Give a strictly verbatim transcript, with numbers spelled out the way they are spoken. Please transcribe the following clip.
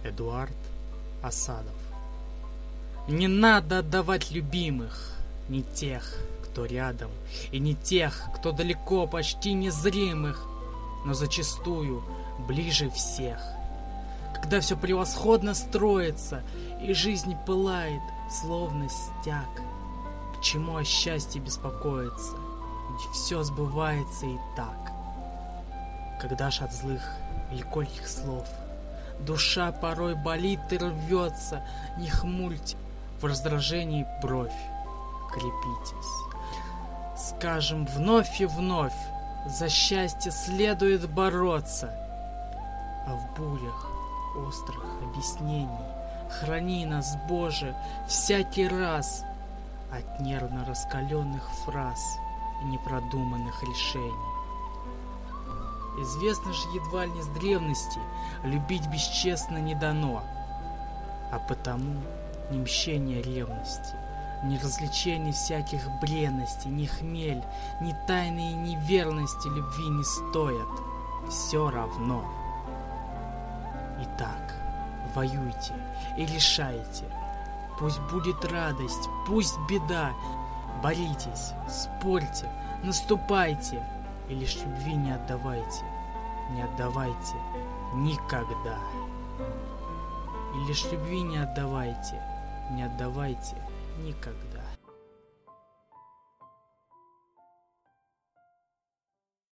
Эдуард Асадов. Не надо отдавать любимых, не тех, кто рядом, и не тех, кто далеко, почти незримых, но зачастую ближе всех. Когда все превосходно строится, и жизнь пылает, словно стяг, к чему о счастье беспокоиться, ведь все сбывается и так. Когда ж от злых или колких слов душа порой болит и рвется, не хмурьте в раздражении бровь, крепитесь. Скажем вновь и вновь, за счастье следует бороться, а в бурях острых объяснений храни нас, Боже, всякий раз от нервно раскаленных фраз и непродуманных решений. Известно же едва ли не с древности, любить бесчестно не дано, а потому ни мщения ревности, ни развлечений всяких бренностей, ни хмель, ни тайны и неверности любви не стоят, все равно. Итак, воюйте и решайте, пусть будет радость, пусть беда, боритесь, спорьте, наступайте, и лишь любви не отдавайте, не отдавайте никогда. И лишь любви не отдавайте, не отдавайте никогда.